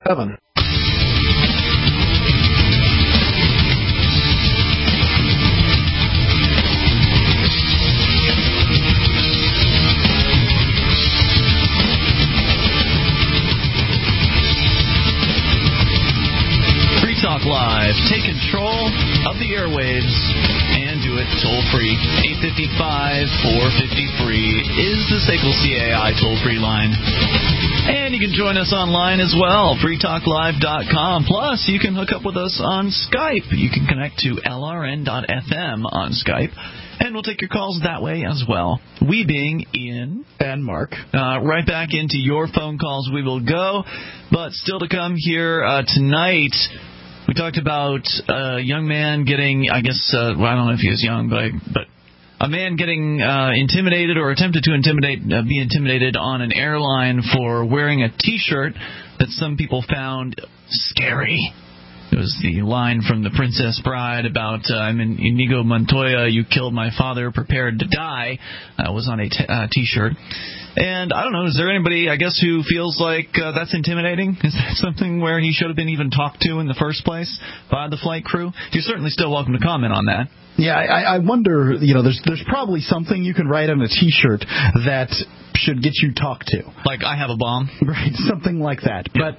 7. Talk Live. Take control of the airwaves and do it toll-free. 855-450-FREE is the SACL CAI toll-free line. And you can join us online as well, freetalklive.com. Plus, you can hook up with us on Skype. You can connect to LRN.FM on Skype. And we'll take your calls that way as well. We being Ian and Mark. Right back into your phone calls we will go. But still to come here tonight, we talked about a young man getting, I guess, I don't know if he was young, but a man getting intimidated or attempted to be intimidated on an airline for wearing a T-shirt that some people found scary. It was the line from The Princess Bride about, I'm in Inigo Montoya, you killed my father, prepared to die, was on a T-shirt. And I don't know, is there anybody, I guess, who feels like that's intimidating? Is that something where he should have been even talked to in the first place by the flight crew? You're certainly still welcome to comment on that. Yeah, I wonder, there's probably something you can write on a T-shirt that should get you talked to. Like, I have a bomb? Right, something like that. Yeah. But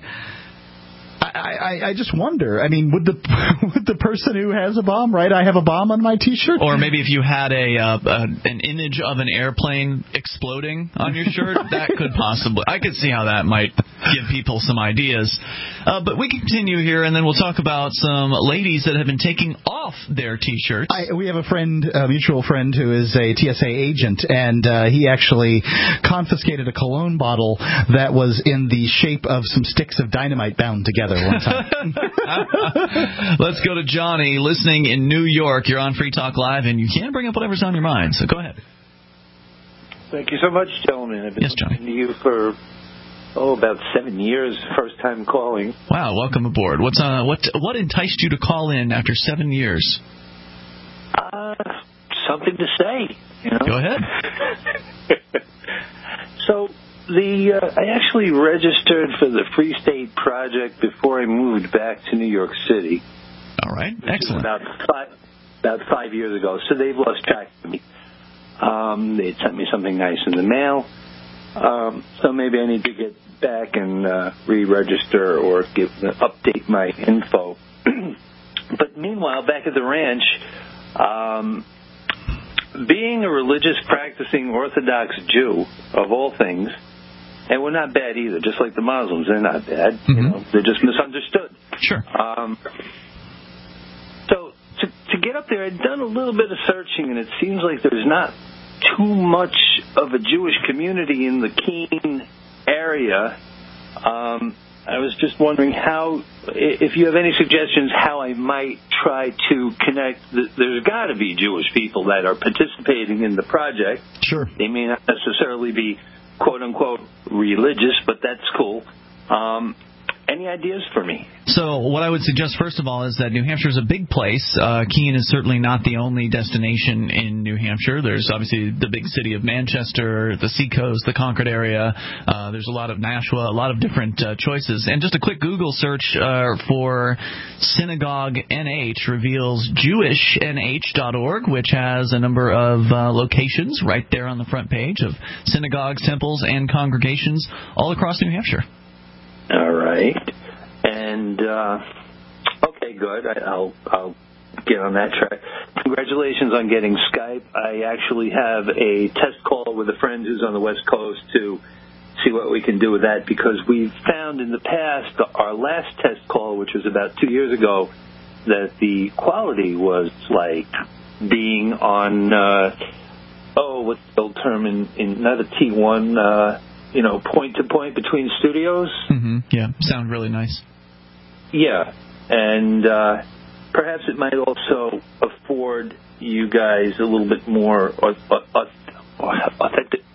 I just wonder. I mean, would the person who has a bomb write "I have a bomb" on my T-shirt? Or maybe if you had an image of an airplane exploding on your shirt, that could possibly. I could see how that might give people some ideas. But we continue here, and then we'll talk about some ladies that have been taking off their T-shirts. We have a mutual friend, who is a TSA agent, and he actually confiscated a cologne bottle that was in the shape of some sticks of dynamite bound together one time. Let's go to Johnny, listening in New York. You're on Free Talk Live, and you can bring up whatever's on your mind, so go ahead. Thank you so much, gentlemen. I've been listening to you for about 7 years, first time calling. Wow, welcome aboard. What enticed you to call in after 7 years? Something to say, Go ahead. So I actually registered for the Free State Project before I moved back to New York City. All right, excellent. About 5 years ago, so they've lost track of me. They sent me something nice in the mail, so maybe I need to get back and re-register or update my info. But meanwhile, back at the ranch, being a religious practicing Orthodox Jew, of all things, and we're not bad either, just like the Muslims, they're not bad. Mm-hmm. They're just misunderstood. Sure. So to get up there, I'd done a little bit of searching, and it seems like there's not too much of a Jewish community in the Keene area. I was just wondering if you have any suggestions how I might try to connect. There's got to be Jewish people that are participating in the project. Sure. They may not necessarily be, quote-unquote, religious, but that's cool. Any ideas for me? So what I would suggest, first of all, is that New Hampshire is a big place. Keene is certainly not the only destination in New Hampshire. There's obviously the big city of Manchester, the Seacoast, the Concord area. There's a lot of Nashua, a lot of different choices. And just a quick Google search for Synagogue NH reveals JewishNH.org, which has a number of locations right there on the front page of synagogues, temples, and congregations all across New Hampshire. All right. And, okay, good. I'll get on that track. Congratulations on getting Skype. I actually have a test call with a friend who's on the West Coast to see what we can do with that, because we've found in the past, our last test call, which was about 2 years ago, that the quality was like being on, what's the old term, in not a T1, point to point between studios. Mm-hmm. Yeah, sound really nice. Yeah, and perhaps it might also afford you guys a little bit more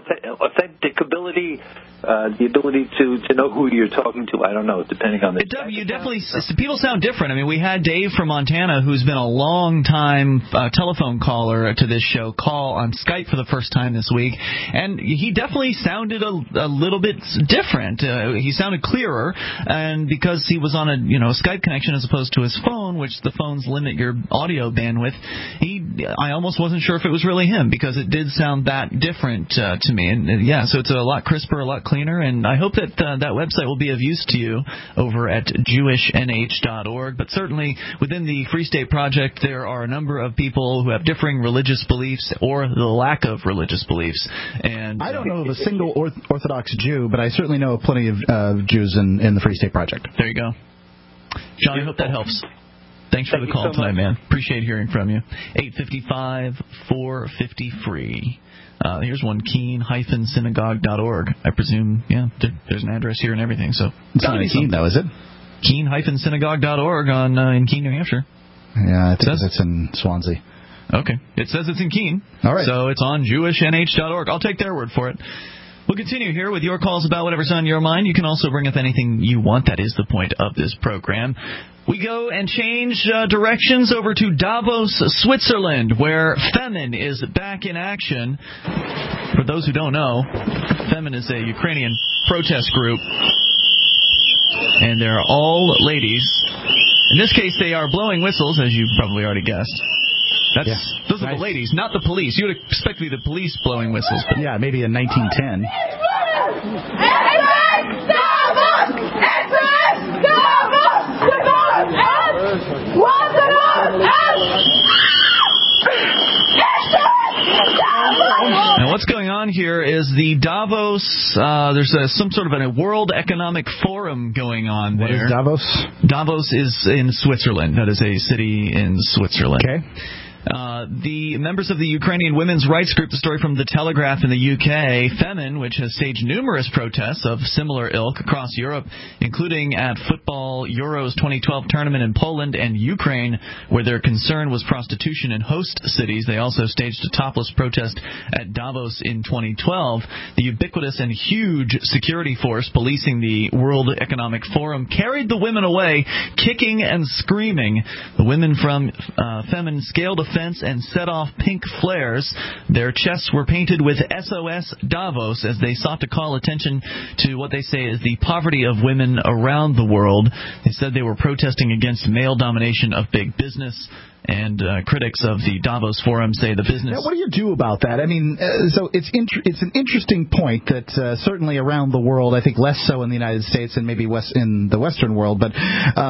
authenticability, the ability to know who you're talking to. I don't know, depending on the. You definitely people sound different. I mean, we had Dave from Montana, who's been a long time telephone caller to this show, call on Skype for the first time this week, and he definitely sounded a little bit different. He sounded clearer, and because he was on a Skype connection as opposed to his phone, which the phones limit your audio bandwidth, I almost wasn't sure if it was really him because it did sound that different to me. And yeah, so it's a lot crisper, a lot cleaner, and I hope that that website will be of use to you over at jewishnh.org. But certainly within the Free State Project, there are a number of people who have differing religious beliefs or the lack of religious beliefs. And I don't know of a single Orthodox Jew, but I certainly know plenty of Jews in the Free State Project. There you go. John, I hope that helps. Thanks for the call tonight, man. Appreciate hearing from you. 855-450-FREE. Here's one, Keene-synagogue.org. I presume, there's an address here and everything. So it's not in Keene, though, is it? Keene-synagogue.org in Keene, New Hampshire. Yeah, I think it's in Swansea. Okay. It says it's in Keene. All right. So it's on jewishnh.org. I'll take their word for it. We'll continue here with your calls about whatever's on your mind. You can also bring up anything you want. That is the point of this program. We go and change directions over to Davos, Switzerland, where Femen is back in action. For those who don't know, Femen is a Ukrainian protest group, and they're all ladies. In this case, they are blowing whistles, as you probably already guessed. Those are the ladies, not the police. You would expect to be the police blowing whistles. But yeah, maybe in 1910. Now, what's going on here is the Davos, there's some sort of a World Economic Forum going on there. What is Davos? Davos is in Switzerland. That is a city in Switzerland. Okay. The members of the Ukrainian women's rights group, the story from The Telegraph in the UK, Femen, which has staged numerous protests of similar ilk across Europe, including at Football Euros 2012 tournament in Poland and Ukraine, where their concern was prostitution in host cities. They also staged a topless protest at Davos in 2012. The ubiquitous and huge security force policing the World Economic Forum carried the women away, kicking and screaming. The women from Femen scaled a fence and set off pink flares. Their chests were painted with SOS Davos as they sought to call attention to what they say is the poverty of women around the world. They said they were protesting against male domination of big business. And critics of the Davos Forum say the business... Now, what do you do about that? I mean, so it's an interesting point that certainly around the world, I think less so in the United States and maybe in the Western world, but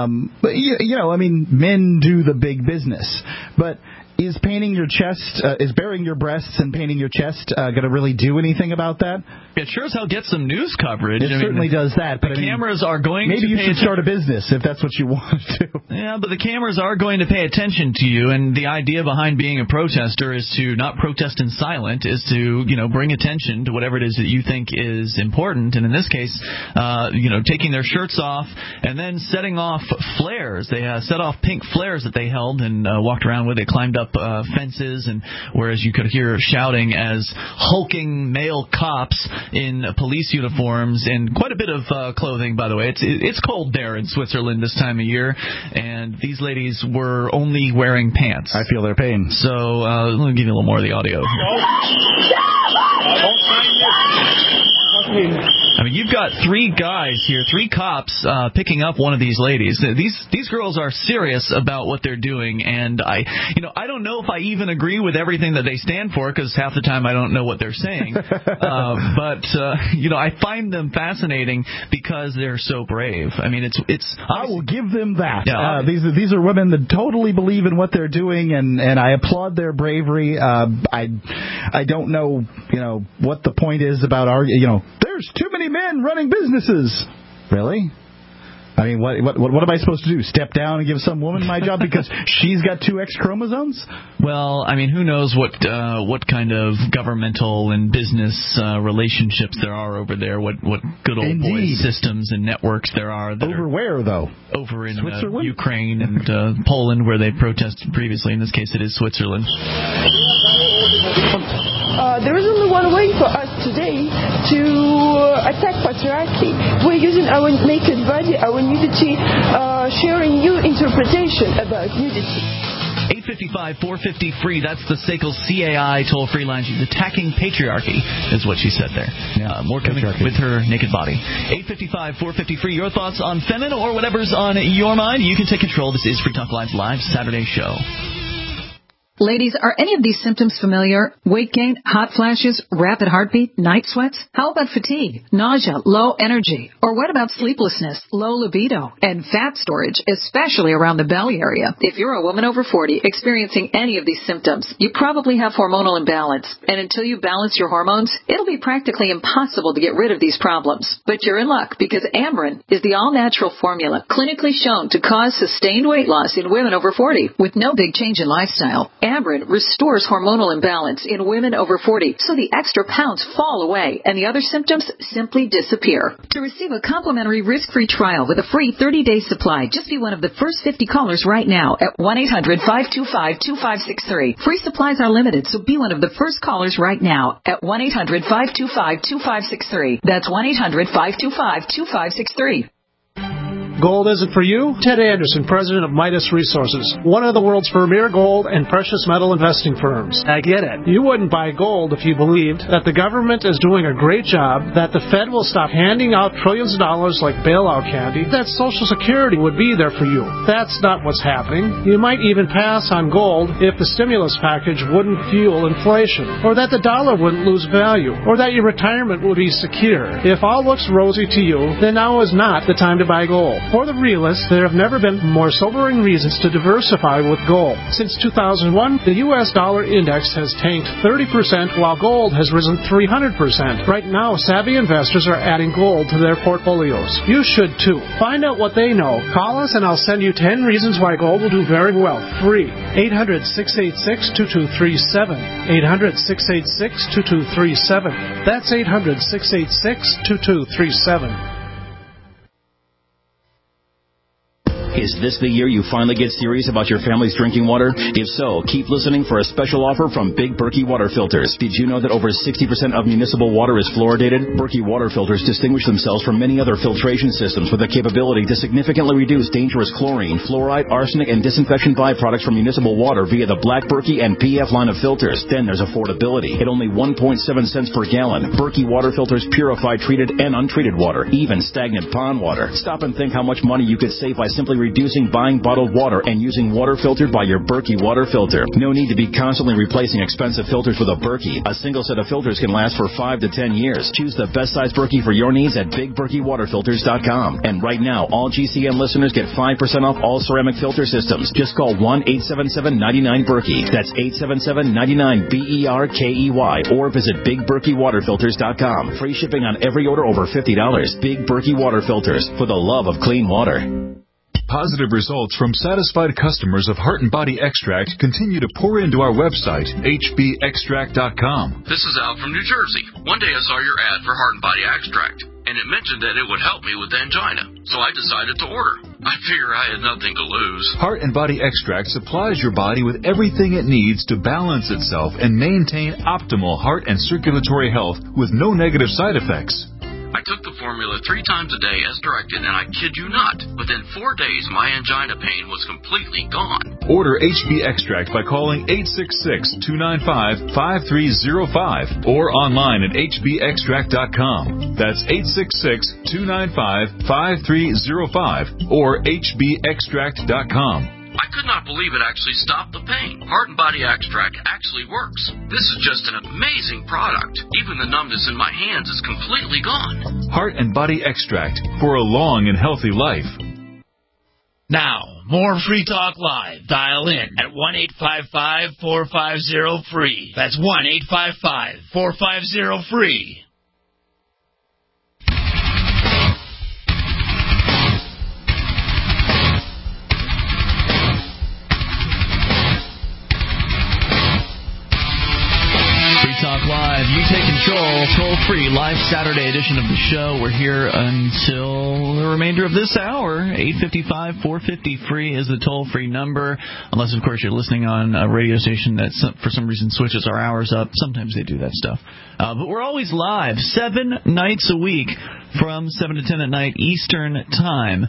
men do the big business. But is painting your chest, is baring your breasts and painting your chest going to really do anything about that? It sure as hell gets some news coverage. It certainly does that. But the cameras are going maybe to you should start a business if that's what you want to do. Yeah, but the cameras are going to pay attention to you, and the idea behind being a protester is to not protest in silent, is to, bring attention to whatever it is that you think is important. And in this case, taking their shirts off and then setting off flares. They set off pink flares that they held and walked around with. They climbed up fences, and whereas you could hear shouting as hulking male cops in police uniforms and quite a bit of clothing, by the way. It's cold there in Switzerland this time of year, and these ladies were only wearing pants. I feel their pain. So let me give you a little more of the audio here. I mean, you've got three guys here, three cops picking up one of these ladies. These girls are serious about what they're doing, and I don't know if I even agree with everything that they stand for, because half the time I don't know what they're saying. But I find them fascinating because they're so brave. I mean, it's. I will give them that. Yeah, these are women that totally believe in what they're doing, and I applaud their bravery. I don't know, what the point is about there's too many men running businesses. Really? I mean, what am I supposed to do? Step down and give some woman my job because she's got 2 X chromosomes? Well, I mean, who knows what kind of governmental and business relationships there are over there? What good old boy systems and networks there are? Over where, though? Over in Ukraine and Poland, where they protested previously. In this case, it is Switzerland. there is only one way for us today to attack patriarchy. We're using our naked body, our nudity, sharing new interpretation about nudity. 855-450-FREE. That's the SACL CAI toll-free line. She's attacking patriarchy, is what she said there. Yeah, more coming with her naked body. 855-450-FREE. Your thoughts on Femin or whatever's on your mind. You can take control. This is Free Talk Live's live Saturday show. Ladies, are any of these symptoms familiar? Weight gain, hot flashes, rapid heartbeat, night sweats? How about fatigue, nausea, low energy? Or what about sleeplessness, low libido, and fat storage, especially around the belly area? If you're a woman over 40 experiencing any of these symptoms, you probably have hormonal imbalance. And until you balance your hormones, it'll be practically impossible to get rid of these problems. But you're in luck because Amberen is the all-natural formula clinically shown to cause sustained weight loss in women over 40 with no big change in lifestyle. Amberen restores hormonal imbalance in women over 40, so the extra pounds fall away and the other symptoms simply disappear. To receive a complimentary risk-free trial with a free 30-day supply, just be one of the first 50 callers right now at 1-800-525-2563. Free supplies are limited, so be one of the first callers right now at 1-800-525-2563. That's 1-800-525-2563. Gold isn't for you? Ted Anderson, president of Midas Resources, one of the world's premier gold and precious metal investing firms. I get it. You wouldn't buy gold if you believed that the government is doing a great job, that the Fed will stop handing out trillions of dollars like bailout candy, that Social Security would be there for you. That's not what's happening. You might even pass on gold if the stimulus package wouldn't fuel inflation, or that the dollar wouldn't lose value, or that your retirement would be secure. If all looks rosy to you, then now is not the time to buy gold. For the realists, there have never been more sobering reasons to diversify with gold. Since 2001, the U.S. dollar index has tanked 30%, while gold has risen 300%. Right now, savvy investors are adding gold to their portfolios. You should too. Find out what they know. Call us and I'll send you 10 reasons why gold will do very well. Free. 800-686-2237. 800-686-2237. That's 800-686-2237. Is this the year you finally get serious about your family's drinking water? If so, keep listening for a special offer from Big Berkey Water Filters. Did you know that over 60% of municipal water is fluoridated? Berkey Water Filters distinguish themselves from many other filtration systems with the capability to significantly reduce dangerous chlorine, fluoride, arsenic, and disinfection byproducts from municipal water via the Black Berkey and PF line of filters. Then there's affordability. At only 1.7 cents per gallon, Berkey Water Filters purify treated and untreated water, even stagnant pond water. Stop and think how much money you could save by simply reducing buying bottled water and using water filtered by your Berkey water filter. No need to be constantly replacing expensive filters with a Berkey. A single set of filters can last for 5 to 10 years. Choose the best size Berkey for your needs at BigBerkeyWaterFilters.com. And right now, all GCN listeners get 5% off all ceramic filter systems. Just call 1-877-99-BERKEY. That's 877-99-BERKEY. Or visit BigBerkeyWaterFilters.com. Free shipping on every order over $50. Big Berkey Water Filters, for the love of clean water. Positive results from satisfied customers of Heart and Body Extract continue to pour into our website, hbextract.com. This is Al from New Jersey. One day I saw your ad for Heart and Body Extract, and it mentioned that it would help me with angina, so I decided to order. I figure I had nothing to lose. Heart and Body Extract supplies your body with everything it needs to balance itself and maintain optimal heart and circulatory health with no negative side effects. I took the formula 3 times a day as directed, and I kid you not, within 4 days my angina pain was completely gone. Order HB Extract by calling 866-295-5305 or online at hbextract.com. That's 866-295-5305 or hbextract.com. I could not believe it actually stopped the pain. Heart and Body Extract actually works. This is just an amazing product. Even the numbness in my hands is completely gone. Heart and Body Extract for a long and healthy life. Now, more Free Talk Live. Dial in at 1-855-450-FREE. That's 1-855-450-FREE. Talk Live. You take control. Toll free. Live Saturday edition of the show. We're here until the remainder of this hour. 855-450-FREE is the toll-free number, unless, of course, you're listening on a radio station that, for some reason, switches our hours up. Sometimes they do that stuff. But we're always live 7 nights a week from 7 to 10 at night Eastern Time.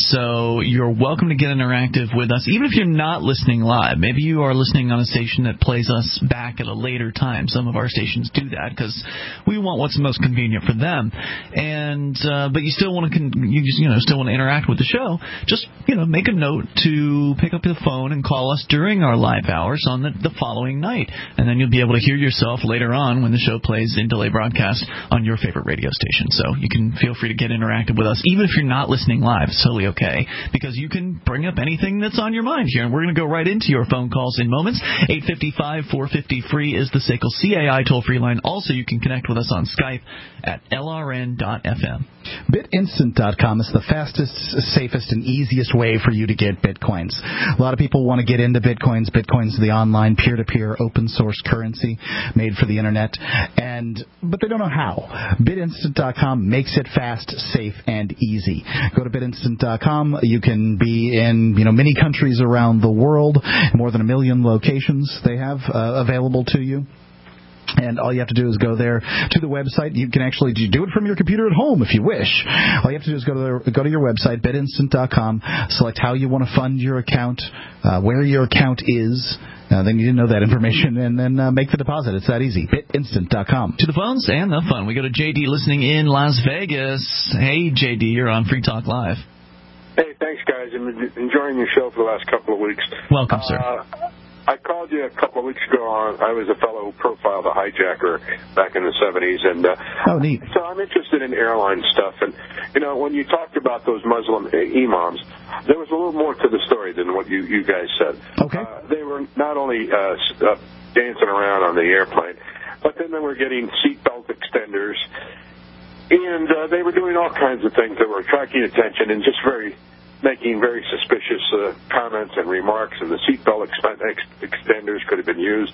So you're welcome to get interactive with us, even if you're not listening live. Maybe you are listening on a station that plays us back at a later time. Some of our stations do that because we want what's most convenient for them. And but you still want to still want to interact with the show. Just make a note to pick up the phone and call us during our live hours on the following night, and then you'll be able to hear yourself later on when the show plays in delay broadcast on your favorite radio station. So you can feel free to get interactive with us, even if you're not listening live. It's totally okay, because you can bring up anything that's on your mind here, and we're going to go right into your phone calls in moments. 855-450-FREE is the SACL CAI toll-free line. Also, you can connect with us on Skype at lrn.fm. BitInstant.com is the fastest, safest, and easiest way for you to get Bitcoins. A lot of people want to get into Bitcoins. Bitcoin's the online peer-to-peer open-source currency made for the Internet, but they don't know how. BitInstant.com makes it fast, safe, and easy. Go to BitInstant.com. You can be in many countries around the world, more than 1 million locations they have available to you. And all you have to do is go there to the website. You can actually do it from your computer at home if you wish. All you have to do is go to your website, bitinstant.com, select how you want to fund your account, where your account is. Then you didn't know that information, and then make the deposit. It's that easy. BitInstant.com. To the phones and the fun. We go to J.D. listening in Las Vegas. Hey, J.D., you're on Free Talk Live. Hey, thanks, guys. I'm enjoying your show for the last couple of weeks. Welcome, sir. I called you a couple of weeks ago. I was a fellow who profiled a hijacker back in the 70s, and neat. So I'm interested in airline stuff. And when you talked about those Muslim imams, there was a little more to the story than what you guys said. Okay. They were not only dancing around on the airplane, but then they were getting seatbelt extenders, and they were doing all kinds of things that were attracting attention and just making very suspicious comments and remarks, and the seatbelt extenders could have been used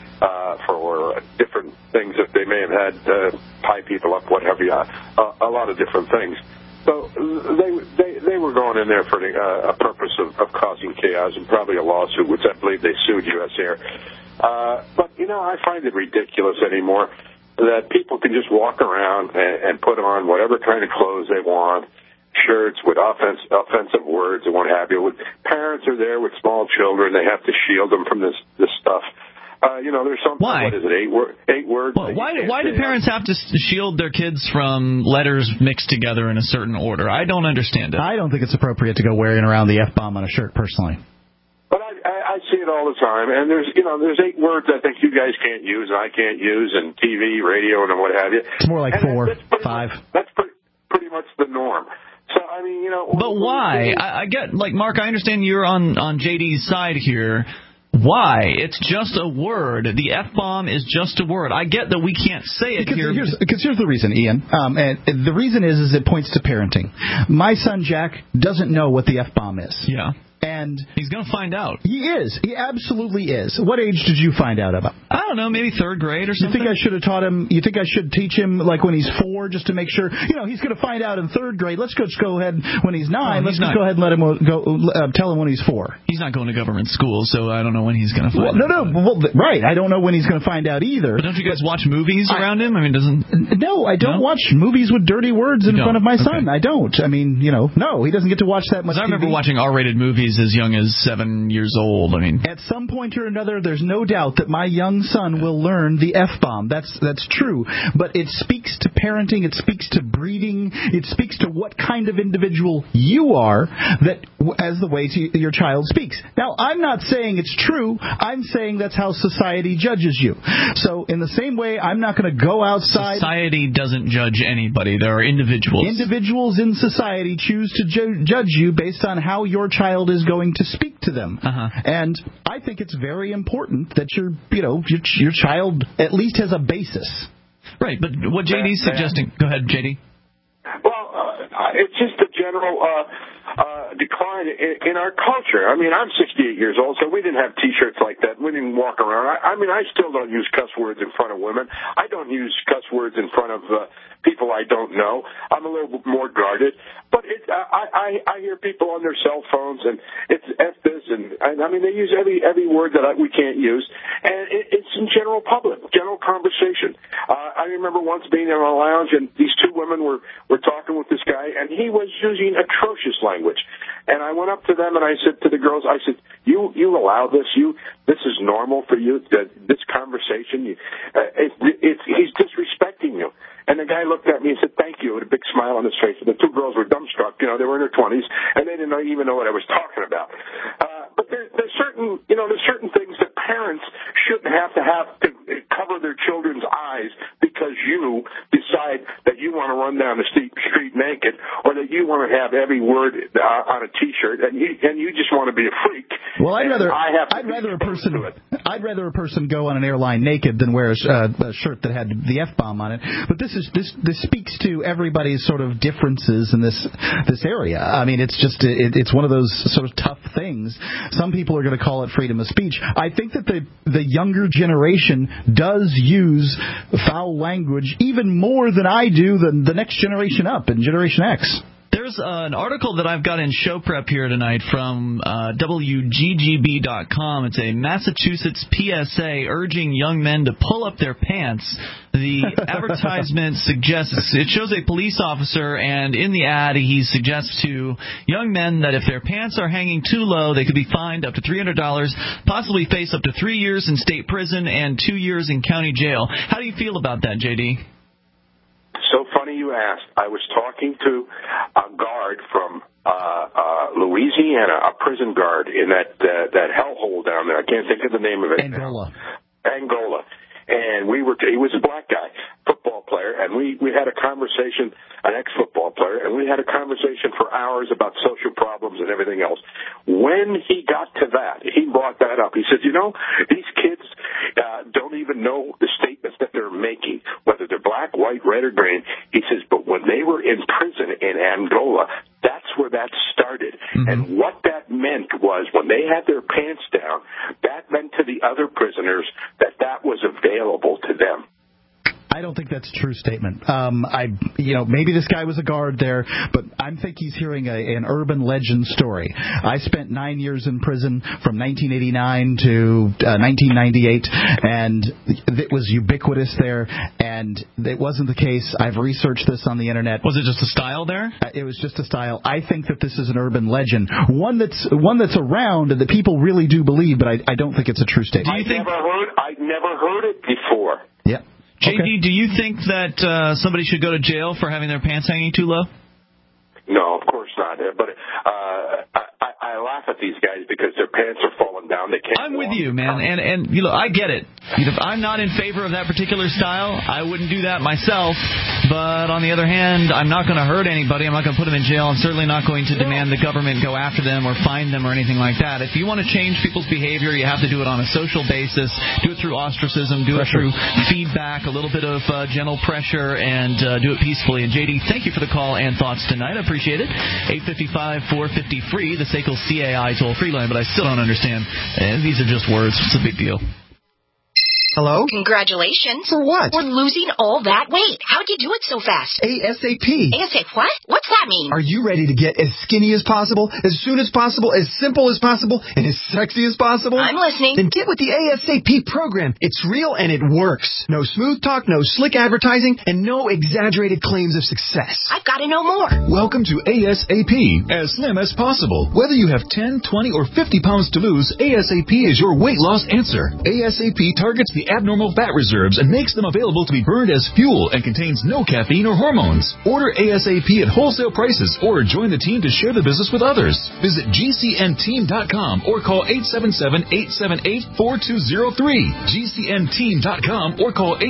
for different things that they may have had tie people up, what have you, a lot of different things. So they were going in there for a purpose of causing chaos and probably a lawsuit, which I believe they sued U.S. Air. But I find it ridiculous anymore that people can just walk around and put on whatever kind of clothes they want, shirts with offensive words and what have you. Parents are there with small children. They have to shield them from this stuff. There's something. Why? What is it? 8 words. Well, why do parents have to shield their kids from letters mixed together in a certain order? I don't understand it. I don't think it's appropriate to go wearing around the F-bomb on a shirt, personally. But I see it all the time, and there's 8 words I think you guys can't use and I can't use, and TV, radio, and what have you. It's more like 4, 5. That's pretty much the norm. So, But why? I get, Mark, I understand you're on JD's side here. Why? It's just a word. The F-bomb is just a word. I get that we can't say it here. Because here's the reason, Ian. And the reason is it points to parenting. My son, Jack, doesn't know what the F-bomb is. Yeah. And he's going to find out. He is. He absolutely is. What age did you find out about? I don't know, maybe 3rd grade or something. You think I should have taught him? You think I should teach him when he's 4, just to make sure? He's going to find out in 3rd grade. Let's go ahead when he's 9. Let's go ahead and let him tell him when he's 4. He's not going to government school, so I don't know when he's going to find out. No. Right. I don't know when he's going to find out either. But don't you guys watch movies around him? No, I don't watch movies with dirty words in front of my son. I don't. No, he doesn't get to watch that much TV. I remember watching R-rated movies as young as 7 years old. At some point or another, there's no doubt that my young son will learn the F-bomb. That's true. But it speaks to parenting. It speaks to breeding. It speaks to what kind of individual you are as the way your child speaks. Now, I'm not saying it's true. I'm saying that's how society judges you. So in the same way, I'm not going to go outside. Society doesn't judge anybody. There are individuals. Individuals in society choose to judge you based on how your child is going to speak to them. And I think it's very important that your child at least has a basis. Right, but what JD's suggesting... Go ahead, JD. Well, it's just a general... decline in our culture. I mean, I'm 68 years old, so we didn't have T-shirts like that. We didn't walk around. I mean, I still don't use cuss words in front of women. I don't use cuss words in front of people I don't know. I'm a little bit more guarded. But I hear people on their cell phones, and it's F this, and I mean, they use every word that we can't use, and it's in general public, general conversation. I remember once being in a lounge, and these two women were talking with this guy, and he was using atrocious language. And I went up to them, and I said to the girls, I said, you allow this? This is normal for you, this conversation? He's disrespecting you. And the guy looked at me and said, thank you, with a big smile on his face. And the two girls were dumbstruck. They were in their 20s, and they didn't even know what I was talking about. But there's certain things that parents shouldn't have to cover their children's eyes because you decide that you want to run down the street naked, or that you want to have every word on a T-shirt, and you just want to be a freak. Well, I'd rather a person go on an airline naked than wear a shirt that had the F-bomb on it. But this speaks to everybody's sort of differences in this area. I mean, it's one of those sort of tough things. Some people are going to call it freedom of speech. I think that the younger generation does use foul language even more than I do than the next generation up in Generation X. There's an article that I've got in show prep here tonight from WGGB.com. It's a Massachusetts PSA urging young men to pull up their pants. The advertisement it shows a police officer, and in the ad he suggests to young men that if their pants are hanging too low, they could be fined up to $300, possibly face up to 3 years in state prison and 2 years in county jail. How do you feel about that, J.D.? So funny you asked. I was talking to a guard from Louisiana, a prison guard in that hellhole down there. I can't think of the name of it. Angola. And he was a black guy, football player, and we had a conversation, an ex-football player, and we had a conversation for hours about social problems and everything else. When he got to that, he brought that up. He said, these kids don't even know the statements that they're making, whether they're black, white, red, or green. He says, but when they were in prison in Angola, that's where that started. Mm-hmm. And what that meant was when they had their pants down, that meant to the other prisoners that was available to them. I don't think that's a true statement. Maybe this guy was a guard there, but I think he's hearing an urban legend story. I spent 9 years in prison from 1989 to 1998, and it was ubiquitous there, and it wasn't the case. I've researched this on the internet. Was it just a style there? It was just a style. I think that this is an urban legend, one that's around and that people really do believe, but I don't think it's a true statement. I've never heard it before. Yeah. JD, do you think that somebody should go to jail for having their pants hanging too low? No, of course not. But I laugh at these guys because their pants are falling down. They can't. I'm with you, man, and I get it. I'm not in favor of that particular style. I wouldn't do that myself. But on the other hand, I'm not going to hurt anybody. I'm not going to put them in jail. I'm certainly not going to demand the government go after them or fine them or anything like that. If you want to change people's behavior, you have to do it on a social basis. Do it through ostracism. Do it through feedback, a little bit of gentle pressure, and do it peacefully. And, JD, thank you for the call and thoughts tonight. I appreciate it. 855-450-FREE, the SACL CAI toll-free line, but I still don't understand. These are just words. What's the big deal? Hello? Congratulations. For what? For losing all that weight. How'd you do it so fast? ASAP. ASAP what? What's that mean? Are you ready to get as skinny as possible, as soon as possible, as simple as possible, and as sexy as possible? I'm listening. Then get with the ASAP program. It's real and it works. No smooth talk, no slick advertising, and no exaggerated claims of success. I've got to know more. Welcome to ASAP, as slim as possible. Whether you have 10, 20, or 50 pounds to lose, ASAP is your weight loss answer. ASAP targets the abnormal fat reserves and makes them available to be burned as fuel and contains no caffeine or hormones. Order ASAP at wholesale prices or join the team to share the business with others. Visit GCNteam.com or call 877-878-4203. GCNteam.com or call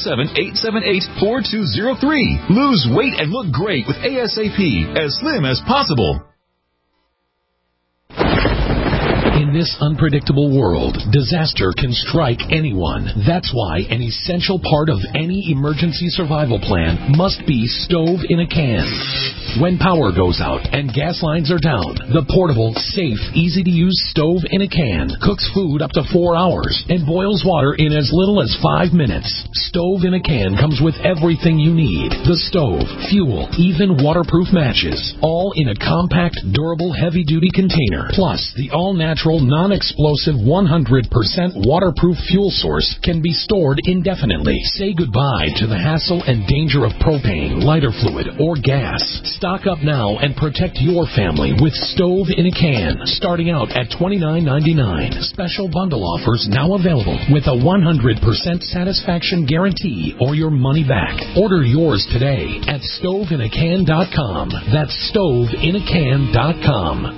877-878-4203. Lose weight and look great with ASAP, as slim as possible. In In this unpredictable world, disaster can strike anyone. That's why an essential part of any emergency survival plan must be stove in a can. When power goes out and gas lines are down, the portable, safe, easy-to-use stove in a can cooks food up to 4 hours and boils water in as little as 5 minutes. Stove in a can comes with everything you need. The stove, fuel, even waterproof matches, all in a compact, durable, heavy-duty container. Plus, the all-natural, non-explosive, 100% waterproof fuel source can be stored indefinitely. Say goodbye to the hassle and danger of propane, lighter fluid, or gas. Stock up now and protect your family with Stove in a Can, starting out at $29.99. Special bundle offers now available with a 100% satisfaction guarantee or your money back. Order yours today at stoveinacan.com. That's stoveinacan.com.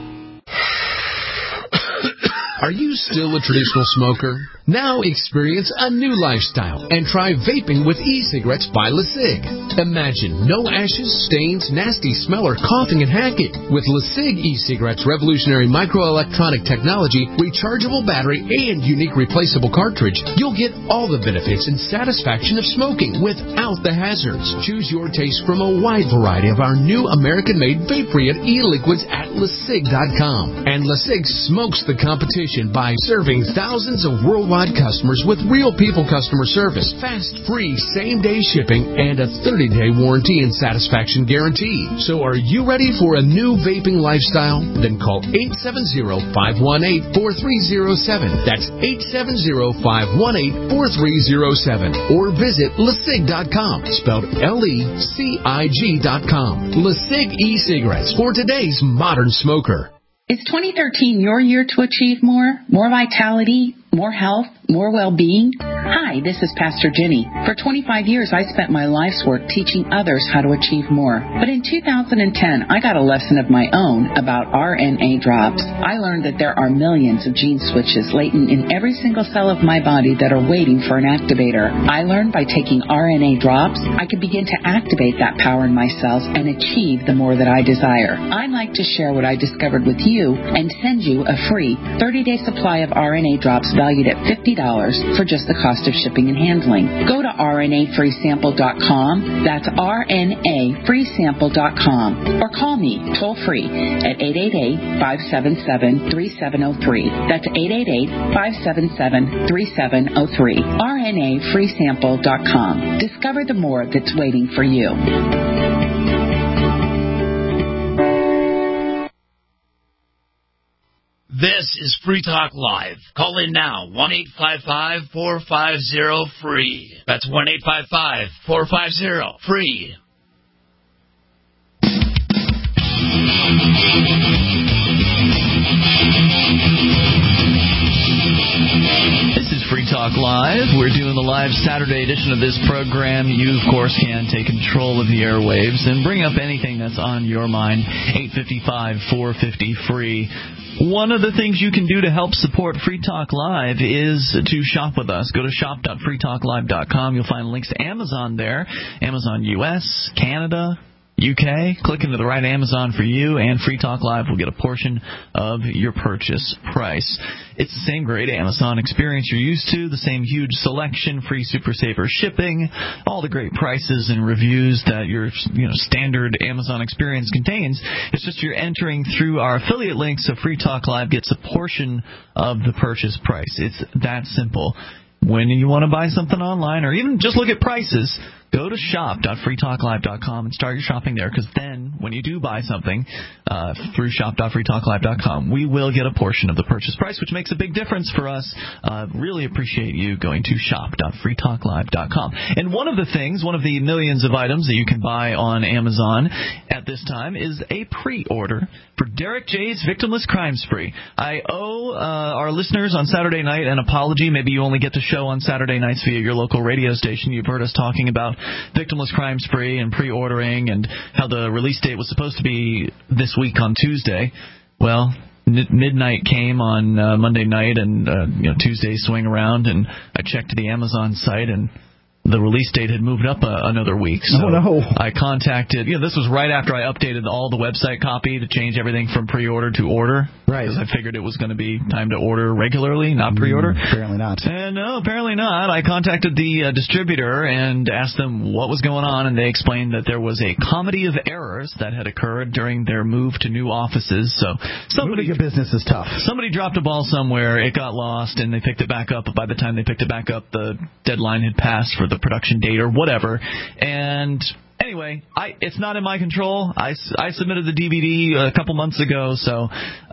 Are you still a traditional smoker? Now experience a new lifestyle and try vaping with e-cigarettes by LeSig. Imagine no ashes, stains, nasty smell, or coughing and hacking. With LeSig e-cigarettes' revolutionary microelectronic technology, rechargeable battery, and unique replaceable cartridge, you'll get all the benefits and satisfaction of smoking without the hazards. Choose your taste from a wide variety of our new American-made vape-free e-liquids at LeSig.com. And LeSig smokes the competition by serving thousands of worldwide customers with real people customer service, fast, free, same-day shipping, and a 30-day warranty and satisfaction guarantee. So are you ready for a new vaping lifestyle? Then call 870-518-4307. That's 870-518-4307. Or visit LeSig.com, spelled LECIG.com. LeSig e-cigarettes for today's modern smoker. Is 2013 your year to achieve more? More vitality? More health? More well-being? Hi, this is Pastor Jenny. For 25 years, I spent my life's work teaching others how to achieve more. But in 2010, I got a lesson of my own about RNA drops. I learned that there are millions of gene switches latent in every single cell of my body that are waiting for an activator. I learned by taking RNA drops, I could begin to activate that power in my cells and achieve the more that I desire. I'd like to share what I discovered with you and send you a free 30-day supply of RNA drops valued at $50 for just the cost of shipping and handling. Go to RNAfreesample.com. That's RNAfreesample.com. Or call me toll-free at 888-577-3703. That's 888-577-3703. RNAfreesample.com. Discover the more that's waiting for you. This is Free Talk Live. Call in now, 1-855-450-FREE. That's 1-855-450-FREE. This is Free Talk Live. We're doing the live Saturday edition of this program. You, of course, can take control of the airwaves and bring up anything that's on your mind. 855-450-FREE. One of the things you can do to help support Free Talk Live is to shop with us. Go to shop.freetalklive.com. You'll find links to Amazon there. Amazon US, Canada, UK. Click into the right Amazon for you, and Free Talk Live will get a portion of your purchase price. It's the same great Amazon experience you're used to, the same huge selection, free Super Saver shipping, all the great prices and reviews that your standard Amazon experience contains. It's just you're entering through our affiliate link, so Free Talk Live gets a portion of the purchase price. It's that simple. When you want to buy something online or even just look at prices, go to shop.freetalklive.com and start your shopping there, because then when you do buy something through shop.freetalklive.com, we will get a portion of the purchase price, which makes a big difference for us. Really appreciate you going to shop.freetalklive.com. And one of the millions of items that you can buy on Amazon at this time is a pre-order for Derek J's Victimless Crime Spree. I owe our listeners on Saturday night an apology. Maybe you only get to show on Saturday nights via your local radio station. You've heard us talking about Victimless Crime Spree and pre-ordering and how the release date was supposed to be this week on Tuesday. Well, midnight came on Monday night, and Tuesday swing around, and I checked the Amazon site, and the release date had moved up another week. So no. I contacted, this was right after I updated all the website copy to change everything from pre-order to order. Right. Because I figured it was going to be time to order regularly, not pre-order. Apparently not. And no, apparently not. I contacted the distributor and asked them what was going on, and they explained that there was a comedy of errors that had occurred during their move to new offices. So moving a business is tough. Somebody dropped a ball somewhere, it got lost, and they picked it back up. But by the time they picked it back up, the deadline had passed for the production date or whatever. And anyway, it's not in my control. I submitted the DVD a couple months ago, so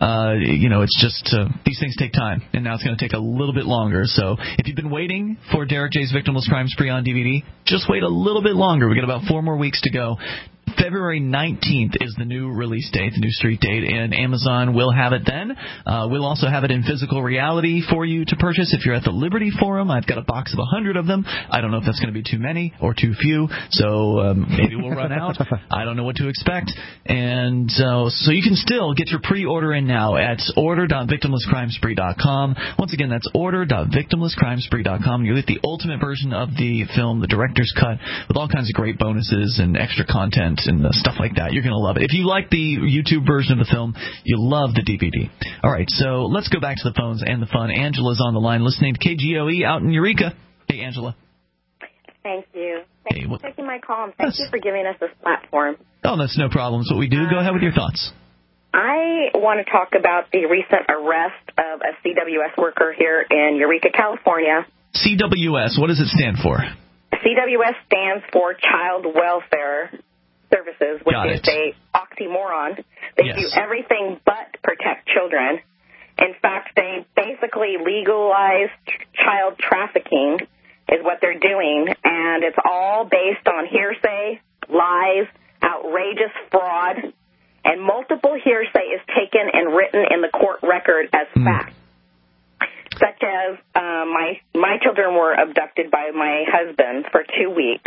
it's just these things take time, and now it's going to take a little bit longer. So if you've been waiting for Derek J's Victimless Crime Spree on DVD, just wait a little bit longer. We got about 4 more weeks to go. February 19th is the new release date, the new street date, and Amazon will have it then. We'll also have it in physical reality for you to purchase if you're at the Liberty Forum. I've got a box of 100 of them. I don't know if that's going to be too many or too few, so maybe we'll run out. I don't know what to expect. And so you can still get your pre-order in now at order.victimlesscrimespree.com. Once again, that's order.victimlesscrimespree.com. You get the ultimate version of the film, the director's cut, with all kinds of great bonuses and extra content and stuff like that. You're going to love it. If you like the YouTube version of the film, you'll love the DVD. All right, so let's go back to the phones and the fun. Angela's on the line listening to KGOE out in Eureka. Hey, Angela. Thank you. Thanks for taking my call, and thank you for giving us this platform. Oh, that's no problem. It's what we do. Go ahead with your thoughts. I want to talk about the recent arrest of a CWS worker here in Eureka, California. CWS, what does it stand for? CWS stands for Child Welfare Services, which is a oxymoron. They do everything but protect children. In fact, they basically legalized child trafficking is what they're doing, and it's all based on hearsay, lies, outrageous fraud, and multiple hearsay is taken and written in the court record as fact. Such as my children were abducted by my husband for 2 weeks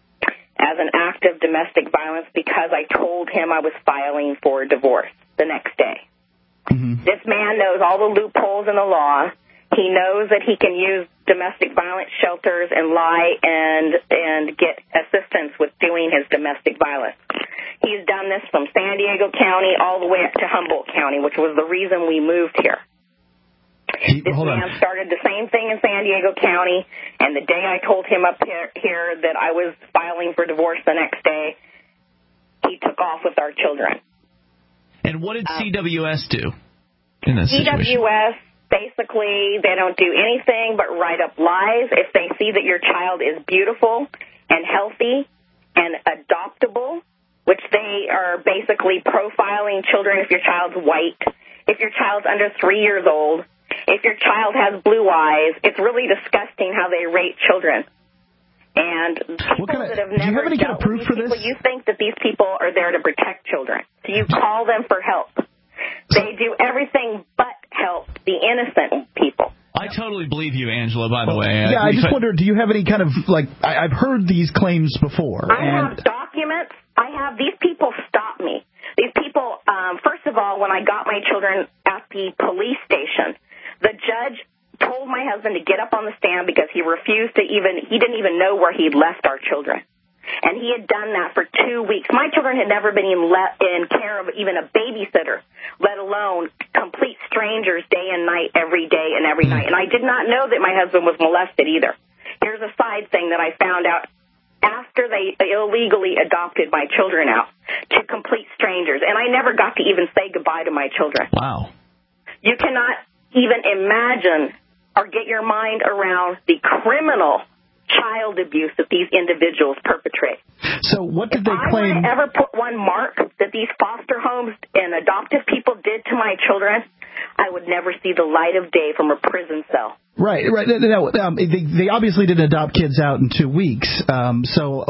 as an act of domestic violence because I told him I was filing for divorce the next day. Mm-hmm. This man knows all the loopholes in the law. He knows that he can use domestic violence shelters and lie and get assistance with doing his domestic violence. He's done this from San Diego County all the way up to Humboldt County, which was the reason we moved here. This man started the same thing in San Diego County, and the day I told him up here that I was filing for divorce the next day, he took off with our children. And what did CWS do in this situation? CWS, basically, they don't do anything but write up lies. If they see that your child is beautiful and healthy and adoptable, which they are basically profiling children if your child's white, if your child's under 3 years old, if your child has blue eyes. It's really disgusting how they rate children. And people that have never dealt with these people, you think that these people are there to protect children. So you call them for help. They do everything but help the innocent people. I totally believe you, Angela, by the way. Yeah, I just wonder, do you have any kind of, I've heard these claims before. I have documents. These people stop me. These people, first of all, when I got my children at the police station, the judge told my husband to get up on the stand because he refused to he didn't even know where he'd left our children. And he had done that for 2 weeks. My children had never been in care of even a babysitter, let alone complete strangers day and night, every day and every night. And I did not know that my husband was molested either. Here's a side thing that I found out after they illegally adopted my children out to complete strangers. And I never got to even say goodbye to my children. Wow. You cannot even imagine or get your mind around the criminal child abuse that these individuals perpetrate. So what did they claim? If I ever put one mark that these foster homes and adoptive people did to my children, I would never see the light of day from a prison cell. Right. No, they obviously didn't adopt kids out in 2 weeks. So,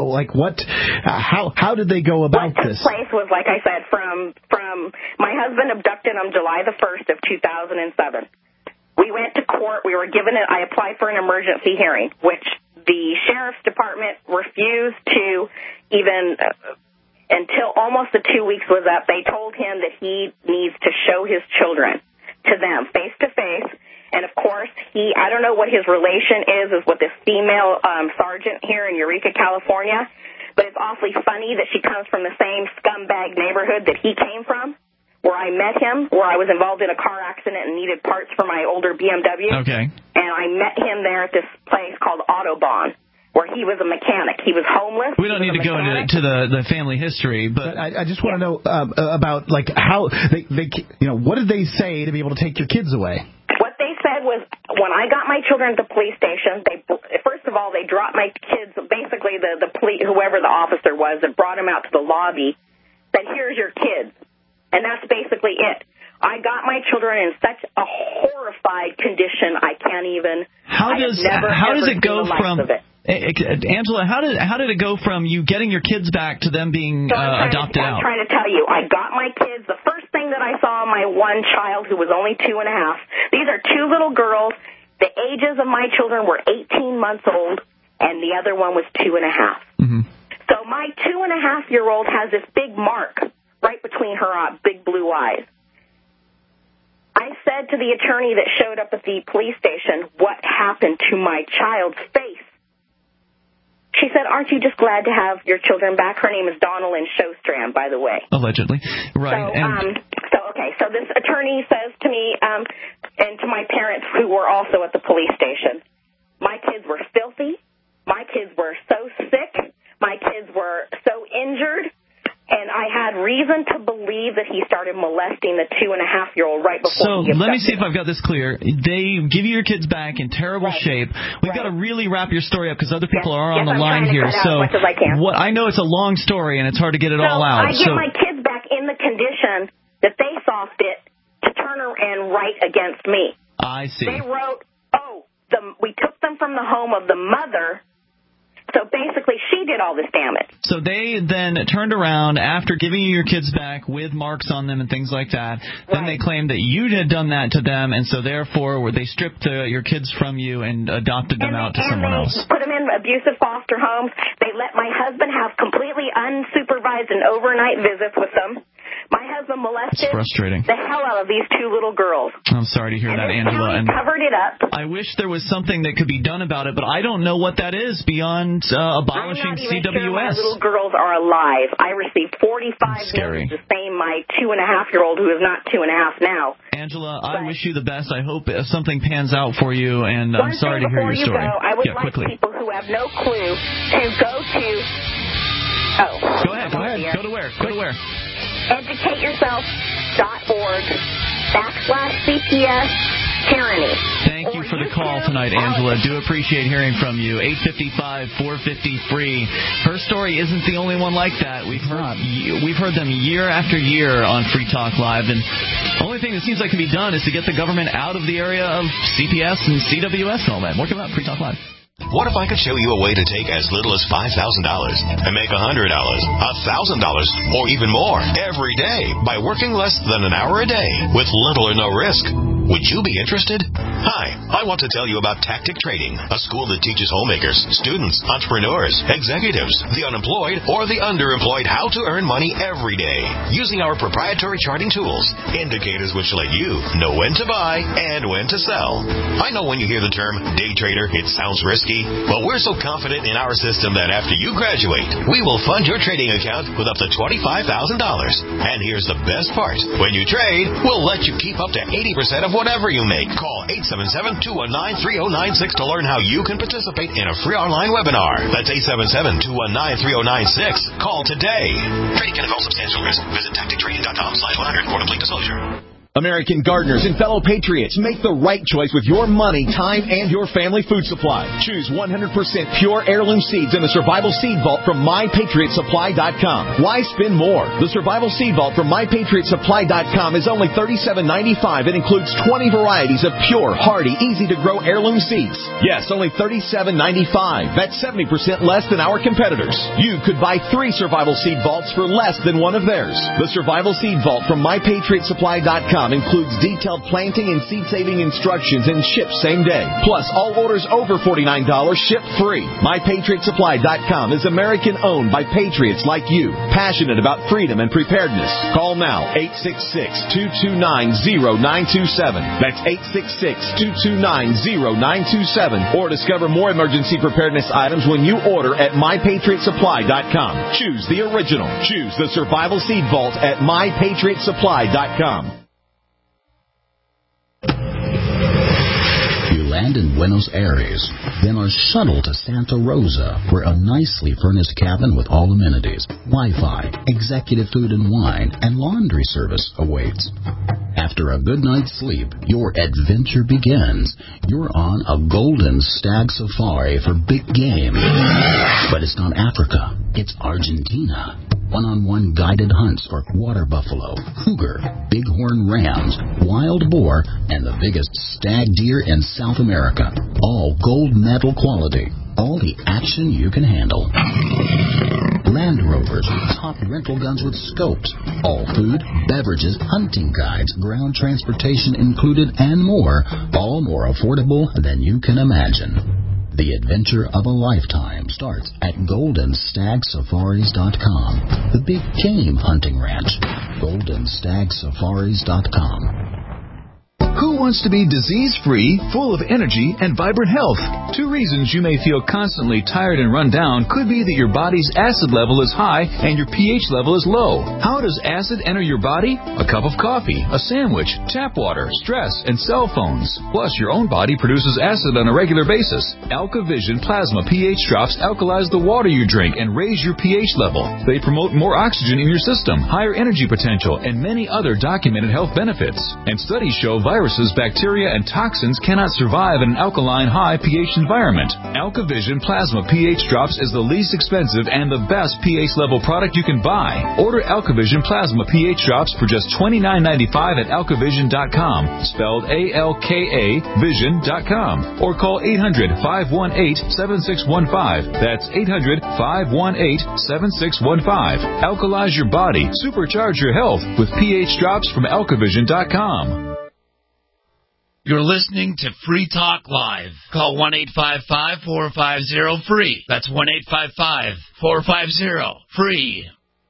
how did they go about this? What took place was, like I said, from my husband abducted them July the 1st of 2007. We went to court. I applied for an emergency hearing, which the sheriff's department refused to even until almost the 2 weeks was up. They told him that he needs to show his children to them face to face. And, of course, I don't know what his relation is with this female sergeant here in Eureka, California, but it's awfully funny that she comes from the same scumbag neighborhood that he came from, where I met him, where I was involved in a car accident and needed parts for my older BMW. Okay. And I met him there at this place called Autobahn, where he was a mechanic. He was homeless. We don't need to go into the family history, but I just want to know about like how they what did they say to be able to take your kids away? What they said was, when I got my children at the police station, first of all, they dropped my kids, basically the police, whoever the officer was that brought them out to the lobby, said, here's your kids. And that's basically it. I got my children in such a horrified condition, I can't even. How does it go from Angela? How did it go from you getting your kids back to them being adopted out? I'm trying to tell you, I got my kids. The first thing that I saw, my one child who was only 2.5. These are two little girls. The ages of my children were 18 months old, and the other one was 2.5. Mm-hmm. So my 2.5-year-old has this big mark right between her big blue eyes. I said to the attorney that showed up at the police station, what happened to my child's face? She said, aren't you just glad to have your children back? Her name is Donalyn Showstrand, by the way. Allegedly. Right. So this attorney says to me and to my parents who were also at the police station, my kids were filthy. My kids were so sick. My kids were so injured. And I had reason to believe that he started molesting the 2.5-year-old right before he let me see if I've got this clear. They give you your kids back in terrible shape. We've got to really wrap your story up because other people are on the line here. So I know it's a long story and it's hard to get it all out. I get my kids back in the condition that they saw fit to turn and write against me. I see. They wrote, we took them from the home of the mother. So basically, she did all this damage. So they then turned around after giving you your kids back with marks on them and things like that. Then they claimed that you had done that to them, and so therefore they stripped your kids from you and adopted them out to someone else. They put them in abusive foster homes. They let my husband have completely unsupervised and overnight visits with them. My husband molested the hell out of these two little girls. I'm sorry to hear that, Angela. And covered it up. I wish there was something that could be done about it, but I don't know what that is beyond abolishing CWS. I'm not even sure my little girls are alive. I received 45 notes the same my 2.5-year-old who is not 2.5 now. Angela, I wish you the best. I hope something pans out for you, and I'm sorry to hear your story. I would like people who have no clue to go to... Go ahead. Go to where? educateyourself.org/CPS tyranny. Thank you for the call tonight, Angela. Do appreciate hearing from you. 855-450-FREE. Her story isn't the only one like that. We've heard them year after year on Free Talk Live, and the only thing that seems like can be done is to get the government out of the area of CPS and CWS and all that. More coming up, Free Talk Live. What if I could show you a way to take as little as $5,000 and make $100, $1,000, or even more every day by working less than an hour a day with little or no risk? Would you be interested? Hi, I want to tell you about Tactic Trading, a school that teaches homemakers, students, entrepreneurs, executives, the unemployed, or the underemployed how to earn money every day using our proprietary charting tools, indicators which let you know when to buy and when to sell. I know when you hear the term day trader, it sounds risky. But we're so confident in our system that after you graduate, we will fund your trading account with up to $25,000. And here's the best part. When you trade, we'll let you keep up to 80% of whatever you make. Call 877-219-3096 to learn how you can participate in a free online webinar. That's 877-219-3096. Call today. Trading can involve substantial risk. Visit tactictrading.com/100 for complete disclosure. American gardeners and fellow patriots, make the right choice with your money, time, and your family food supply. Choose 100% pure heirloom seeds in the Survival Seed Vault from MyPatriotSupply.com. Why spend more? The Survival Seed Vault from MyPatriotSupply.com is only $37.95 and includes 20 varieties of pure, hardy, easy-to-grow heirloom seeds. Yes, only $37.95. That's 70% less than our competitors. You could buy 3 Survival Seed Vaults for less than one of theirs. The Survival Seed Vault from MyPatriotSupply.com MyPatriotSupply.com includes detailed planting and seed-saving instructions and ships same day. Plus, all orders over $49 ship free. MyPatriotSupply.com is American-owned by patriots like you, passionate about freedom and preparedness. Call now, 866-229-0927. That's 866-229-0927. Or discover more emergency preparedness items when you order at MyPatriotSupply.com. Choose the original. Choose the Survival Seed Vault at MyPatriotSupply.com. You land in Buenos Aires, then are shuttled to Santa Rosa, where a nicely furnished cabin with all amenities, Wi-Fi, executive food and wine, and laundry service awaits. After a good night's sleep, your adventure begins. You're on a golden stag safari for big game. But it's not Africa, it's Argentina. One-on-one guided hunts for water buffalo, cougar, bighorn rams, wild boar, and the biggest stag deer in South America. All gold medal quality. All the action you can handle. Land Rovers, top rental guns with scopes. All food, beverages, hunting guides, ground transportation included, and more. All more affordable than you can imagine. The adventure of a lifetime starts at GoldenStagSafaris.com, the big game hunting ranch. GoldenStagSafaris.com. Who wants to be disease-free, full of energy, and vibrant health? 2 reasons you may feel constantly tired and run down could be that your body's acid level is high and your pH level is low. How does acid enter your body? A cup of coffee, a sandwich, tap water, stress, and cell phones. Plus, your own body produces acid on a regular basis. AlkaVision Plasma pH drops alkalize the water you drink and raise your pH level. They promote more oxygen in your system, higher energy potential, and many other documented health benefits. And studies show viruses, bacteria, and toxins cannot survive in an alkaline high pH environment. AlkaVision Plasma pH Drops is the least expensive and the best pH level product you can buy. Order AlkaVision Plasma pH Drops for just $29.95 at alkavision.com, spelled A-L-K-A vision.com, or call 800-518-7615. That's 800-518-7615. Alkalize your body, supercharge your health with pH Drops from alkavision.com. You're listening to Free Talk Live. Call 1-855-450-FREE. That's 1-855-450-FREE.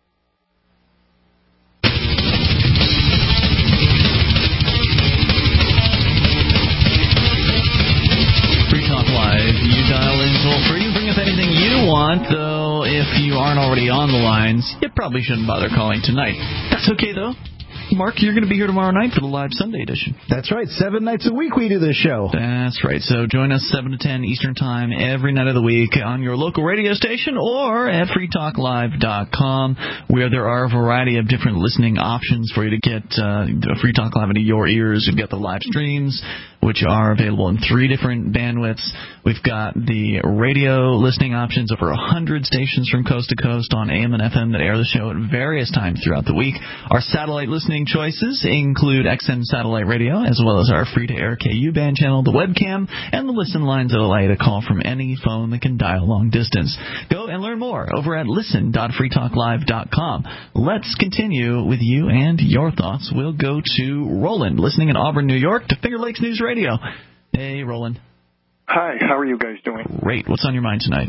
Free Talk Live. You dial in toll free. Bring up anything you want, though if you aren't already on the lines, you probably shouldn't bother calling tonight. That's okay, though. Mark, you're going to be here tomorrow night for the live Sunday edition. That's right. 7 nights a week we do this show. That's right. So join us 7 to 10 Eastern Time every night of the week on your local radio station or at freetalklive.com, where there are a variety of different listening options for you to get Free Talk Live into your ears. We've got the live streams, which are available in 3 different bandwidths. We've got the radio listening options, over 100 stations from coast to coast on AM and FM that air the show at various times throughout the week. Our satellite listening choices include XM satellite radio, as well as our free-to-air KU band channel, the webcam, and the listen lines that allow you to call from any phone that can dial long distance. Go and learn more over at listen.freetalklive.com. Let's continue with you and your thoughts. We'll go to Roland, listening in Auburn, New York, to Finger Lakes News Radio. Hey, Roland. Hi, how are you guys doing? Great. What's on your mind tonight?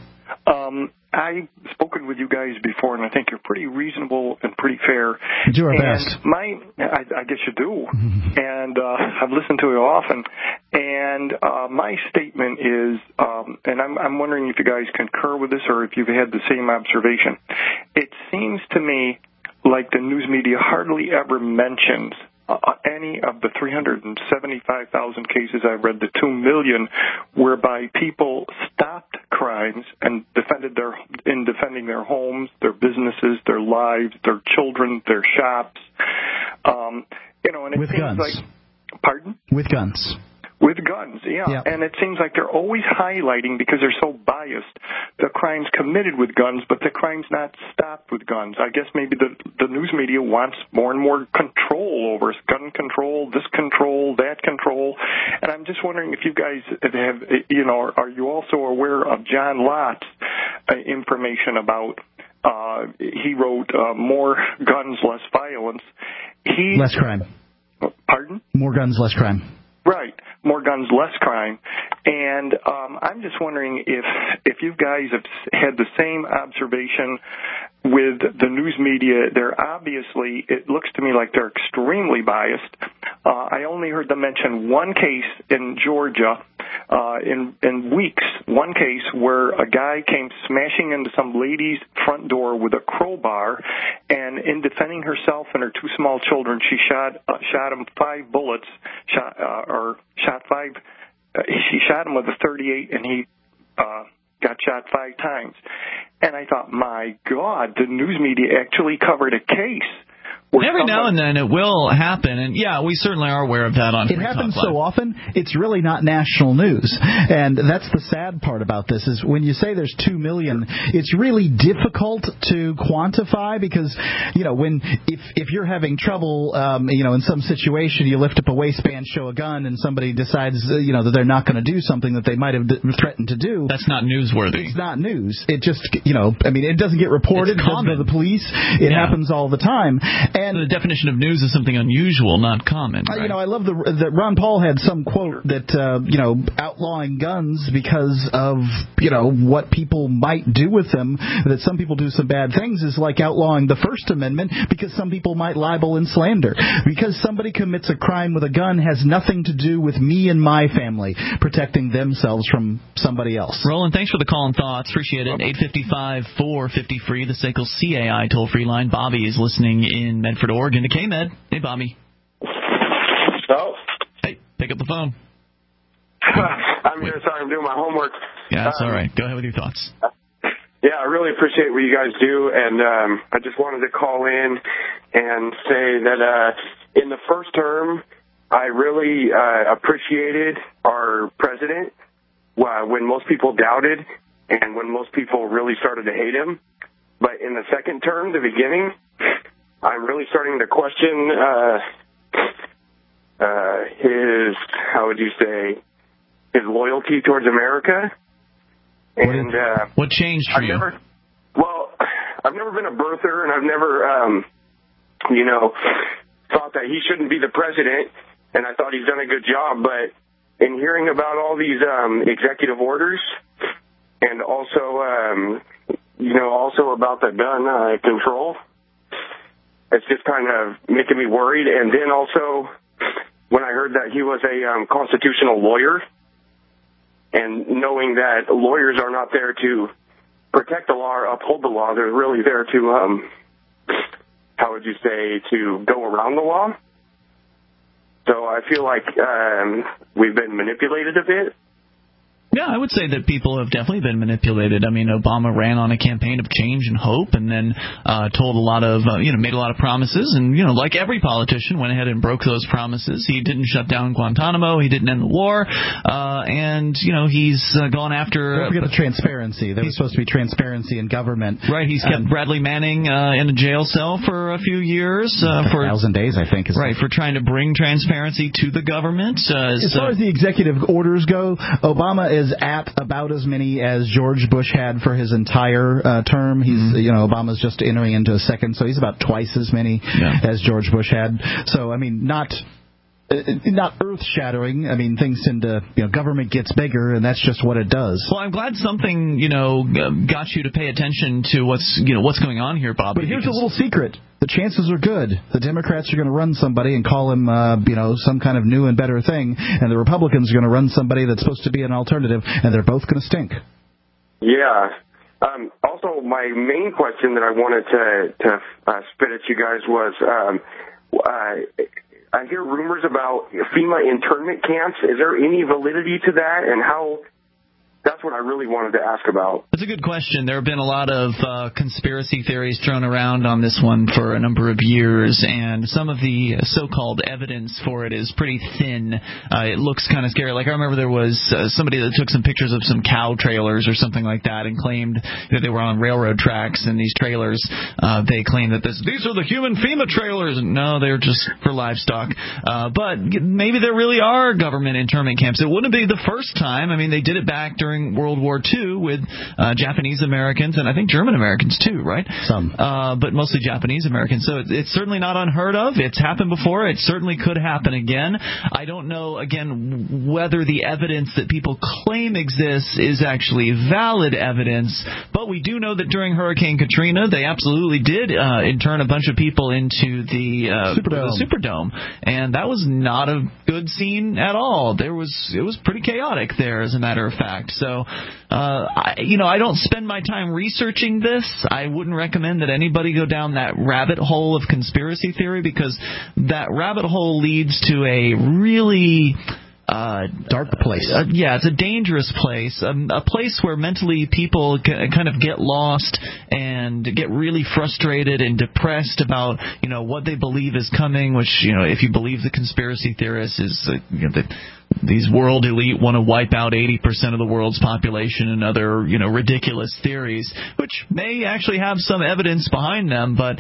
I've spoken with you guys before, and I think you're pretty reasonable and pretty fair. We do our best. I guess you do. And I've listened to it often. And my statement is, and I'm wondering if you guys concur with this or if you've had the same observation. It seems to me like the news media hardly ever mentions any of the 375,000 cases I've read, the 2 million, whereby people stopped crimes and defending their homes, their businesses, their lives, their children, their shops. And it with seems guns. like, pardon? With guns. With guns, yeah. And it seems like they're always highlighting, because they're so biased, the crimes committed with guns, but the crimes not stopped with guns. I guess maybe the news media wants more and more control over us, gun control, this control, that control. And I'm just wondering if you guys have, are you also aware of John Lott's information about, he wrote More Guns, Less Violence. Less crime. Pardon? More guns, less crime. Right. More guns, less crime. And I'm just wondering if you guys have had the same observation with the news media. They're obviously, it looks to me like they're extremely biased. I only heard them mention one case in Georgia in weeks, one case where a guy came smashing into some lady's front door with a crowbar, and in defending herself and her two small children, she shot him 5 bullets, she shot him with a .38, and he got shot 5 times. And I thought, my God, the news media actually covered a case. Every now and then it will happen, and yeah, we certainly are aware of that on Free It happens Talk Live. so often, it's really not national news. And that's the sad part about this, is when you say there's 2 million, it's really difficult to quantify because, if you're having trouble, in some situation, you lift up a waistband, show a gun, and somebody decides, that they're not going to do something that they might have threatened to do. That's not newsworthy. It's not news. It just, it doesn't get reported. It doesn't go to the police. It happens all the time. And the definition of news is something unusual, not common. Right? I love that Ron Paul had some quote that, outlawing guns because of, what people might do with them, that some people do some bad things, is like outlawing the First Amendment because some people might libel and slander. Because somebody commits a crime with a gun has nothing to do with me and my family protecting themselves from somebody else. Roland, thanks for the call and thoughts. Appreciate it. 855-450-FREE, the SACL CAI toll-free line. Bobby is listening in Medford, Oregon to K-Med. Hey, Bobby. Oh. Hey, pick up the phone. I'm here. Sorry, I'm doing my homework. Yeah, that's all right. Go ahead with your thoughts. Yeah, I really appreciate what you guys do, and I just wanted to call in and say that in the first term, I really appreciated our president when most people doubted and when most people really started to hate him. But in the second term, the beginning, I'm really starting to question his, how would you say, his loyalty towards America. And what changed for you? I've never been a birther, and I've never, thought that he shouldn't be the president, and I thought he's done a good job. But in hearing about all these executive orders, and also, also about the gun control, it's just kind of making me worried. And then also, when I heard that he was a constitutional lawyer, and knowing that lawyers are not there to protect the law or uphold the law, they're really there to, how would you say, to go around the law. So I feel like we've been manipulated a bit. Yeah, I would say that people have definitely been manipulated. I mean, Obama ran on a campaign of change and hope, and then told a lot of, made a lot of promises, and like every politician, went ahead and broke those promises. He didn't shut down Guantanamo, he didn't end the war, and he's gone after. Don't forget the transparency. There was supposed to be transparency in government. Right. He's kept Bradley Manning in a jail cell for a few years. For 1,000 days, I think. Right, for trying to bring transparency to the government. As far as the executive orders go, Obama is at about as many as George Bush had for his entire term. He's, Obama's just entering into a second, so he's about twice as many as George Bush had. So, I mean, not earth-shattering. I mean, things tend to, government gets bigger, and that's just what it does. Well, I'm glad something, got you to pay attention to what's going on here, Bobby. But here's a little secret. The chances are good. The Democrats are going to run somebody and call him, some kind of new and better thing, and the Republicans are going to run somebody that's supposed to be an alternative, and they're both going to stink. Yeah. Also, my main question that I wanted to spit at you guys was, I hear rumors about FEMA internment camps. Is there any validity to that, and how? That's what I really wanted to ask about. That's a good question. There have been a lot of conspiracy theories thrown around on this one for a number of years, and some of the so-called evidence for it is pretty thin. It looks kind of scary. Like, I remember there was somebody that took some pictures of some cow trailers or something like that and claimed that they were on railroad tracks, and these trailers, they claimed that these are the human FEMA trailers. No, they're just for livestock. But maybe there really are government internment camps. It wouldn't be the first time. I mean, they did it back during during World War II with Japanese Americans and I think German Americans too, right? Some. But mostly Japanese Americans. So it's certainly not unheard of. It's happened before. It certainly could happen again. I don't know, again, whether the evidence that people claim exists is actually valid evidence, but we do know that during Hurricane Katrina, they absolutely did intern a bunch of people into the Superdome, and that was not a good scene at all. It was pretty chaotic there, as a matter of fact. So, I don't spend my time researching this. I wouldn't recommend that anybody go down that rabbit hole of conspiracy theory, because that rabbit hole leads to a really dark place. It's a dangerous place, a place where mentally people kind of get lost and get really frustrated and depressed about what they believe is coming. Which if you believe the conspiracy theorists is that these world elite want to wipe out 80% of the world's population and other ridiculous theories, which may actually have some evidence behind them. But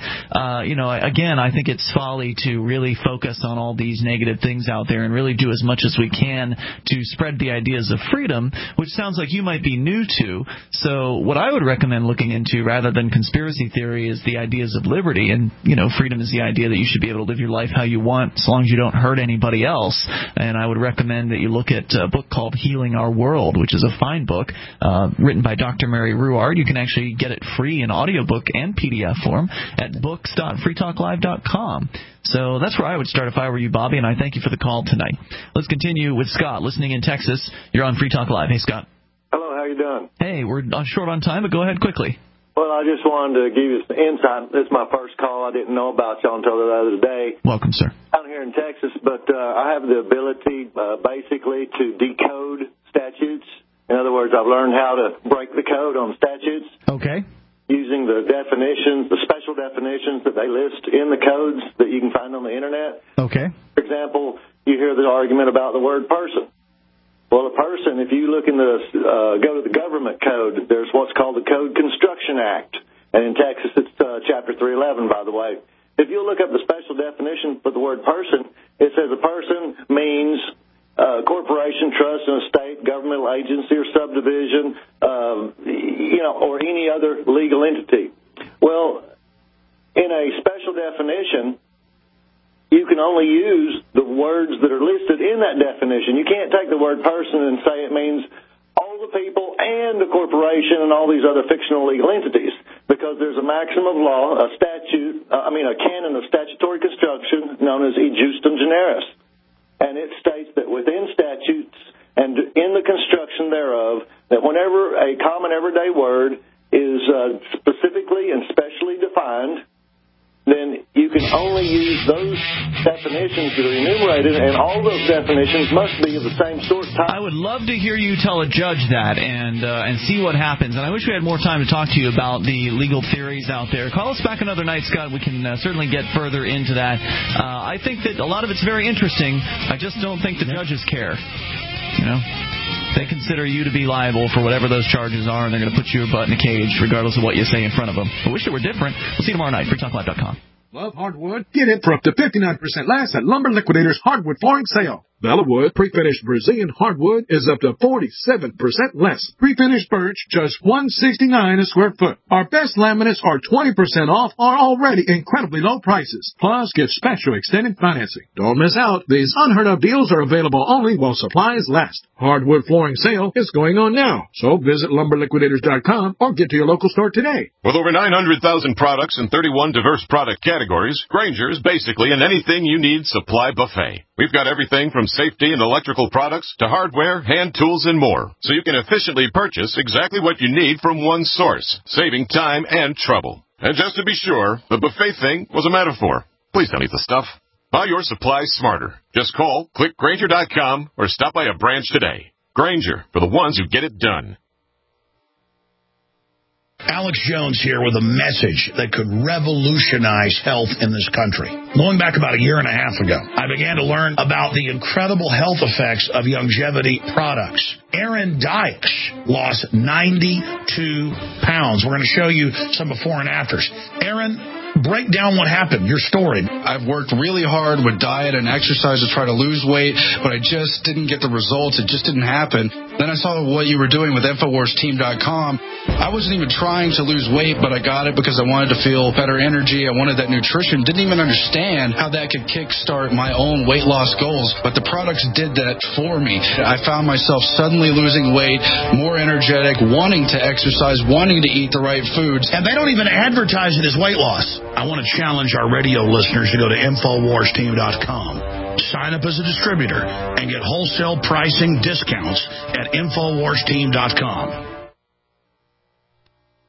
again, I think it's folly to really focus on all these negative things out there and really do as much as we can to spread the ideas of freedom, which sounds like you might be new to. So what I would recommend looking into, rather than conspiracy theory, is the ideas of liberty. And freedom is the idea that you should be able to live your life how you want, as long as you don't hurt anybody else. And I would recommend that you look at a book called Healing Our World, which is a fine book written by Dr. Mary Ruwart. You can actually get it free in audiobook and PDF form at books.freetalklive.com. So that's where I would start if I were you, Bobby, and I thank you for the call tonight. Let's continue with Scott, listening in Texas. You're on Free Talk Live. Hey, Scott. Hello, how you doing? Hey, we're short on time, but go ahead quickly. Well, I just wanted to give you some insight. This is my first call. I didn't know about y'all until the other day. Welcome, sir. I'm here in Texas, but I have the ability basically to decode statutes. In other words, I've learned how to break the code on statutes. Okay. Using the definitions, the special definitions that they list in the codes that you can find on the Internet. Okay. For example, you hear the argument about the word person. Well, a person, if you look in go to the government code, there's what's called the Code Construction Act. And in Texas, it's Chapter 311, by the way. If you look up the special definition for the word person, it says a person means corporation, trust, and estate, governmental agency or subdivision, or any other legal entity. Well, in a special definition, you can only use the words that are listed in that definition. You can't take the word person and say it means all the people and the corporation and all these other fictional legal entities, because there's a maxim of law, a canon of statutory construction known as e justum generis. And it states that within statutes and in the construction thereof, that whenever a common everyday word is specifically and specially defined, then you can only use those definitions that are enumerated, and all those definitions must be of the same sort. I would love to hear you tell a judge that and see what happens. And I wish we had more time to talk to you about the legal theories out there. Call us back another night, Scott. We can certainly get further into that. I think that a lot of it's very interesting. I just don't think the judges care. They consider you to be liable for whatever those charges are, and they're going to put your butt in a cage regardless of what you say in front of them. I wish it were different. We'll see you tomorrow night. FreeTalkLive.com. Love hardwood? Get it for up to 59% less at Lumber Liquidators Hardwood Flooring Sale. Bellawood pre-finished Brazilian hardwood is up to 47% less. Pre-finished birch, just $169 a square foot. Our best laminates are 20% off, are already incredibly low prices. Plus, get special extended financing. Don't miss out. These unheard of deals are available only while supplies last. Hardwood flooring sale is going on now. So visit LumberLiquidators.com or get to your local store today. With over 900,000 products and 31 diverse product categories, Grainger's basically an anything you need supply buffet. We've got everything from safety and electrical products to hardware, hand tools, and more, so you can efficiently purchase exactly what you need from one source, saving time and trouble. And just to be sure, the buffet thing was a metaphor. Please don't eat the stuff. Buy your supplies smarter. Just call, click Grainger.com, or stop by a branch today. Grainger, for the ones who get it done. Alex Jones here with a message that could revolutionize health in this country. Going back about a year and a half ago, I began to learn about the incredible health effects of longevity products. Aaron Dykes lost 92 pounds. We're going to show you some before and afters. Aaron Break down what happened, your story. I've worked really hard with diet and exercise to try to lose weight, but I just didn't get the results. It just didn't happen. Then I saw what you were doing with InfoWarsTeam.com. I wasn't even trying to lose weight, but I got it because I wanted to feel better energy. I wanted that nutrition. Didn't even understand how that could kickstart my own weight loss goals, but the products did that for me. I found myself suddenly losing weight, more energetic, wanting to exercise, wanting to eat the right foods. And they don't even advertise it as weight loss. I want to challenge our radio listeners to go to InfoWarsTeam.com. Sign up as a distributor and get wholesale pricing discounts at InfoWarsTeam.com.